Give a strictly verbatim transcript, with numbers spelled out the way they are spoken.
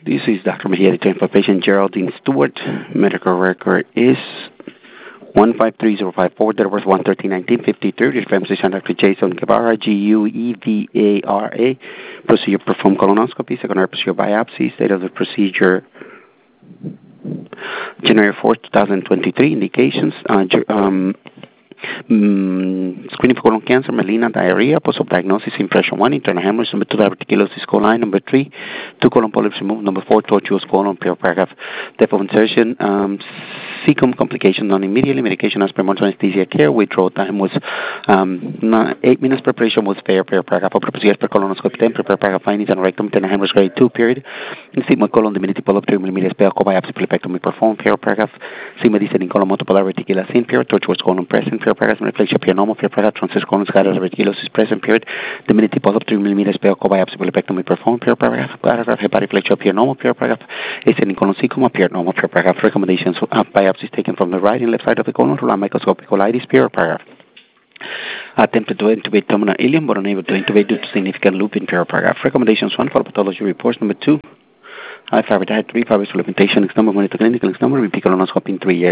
This is Doctor Mejia returning for patient Geraldine Stewart. Medical record is one five three zero five four. Date of birth one thirteen nineteen fifty-three. Reference physician Doctor Jason Guevara, G U E V A R A. Procedure performed colonoscopy. Secondary procedure biopsy. State of the procedure January fourth, twenty twenty-three. Indications. Uh, um, Mm, screening for colon cancer, melena, diarrhea, post-op diagnosis, impression one, internal hemorrhage, number two, diverticulosis coli, number three, two colon polyps removed, number four, tortuous colon, pure paragraph, depth of insertion, um, cecum complication, non-immediately, medication as per month's anesthesia care, withdrawal time was um, not, eight minutes, preparation was fair, pure paragraph, upper procedures per colonoscopy ten, prepare paragraph findings, and rectum, internal hemorrhage grade two, period, sigma colon, diminutive polyp, three millimeters, pelco biopsy, polypectomy performed, pure paragraph, sigma descending colon, multiple reticulous pure, tortuous colon present, pure paragraph, reflection pure normal, pure paragraph, transverse colon, scatter reticulosis present, period, diminutive polyp, three millimeters, pelco biopsy, polypectomy performed, pure paragraph, paragraph, hepatic flexure, pure normal, pure paragraph, ascending colon, secuma, pure normal, pure paragraph, recommendations, uh, biopsies taken from the right and left side of the colon, through microscopic colitis, pure paragraph. Attempted to intubate terminal ileum, but unable to intubate due to significant loop in pure paragraph. Recommendations one for pathology reports. Number two, I five diet three, five supplementation, X number, monitor clinical X number, repeat colonoscopy in three years.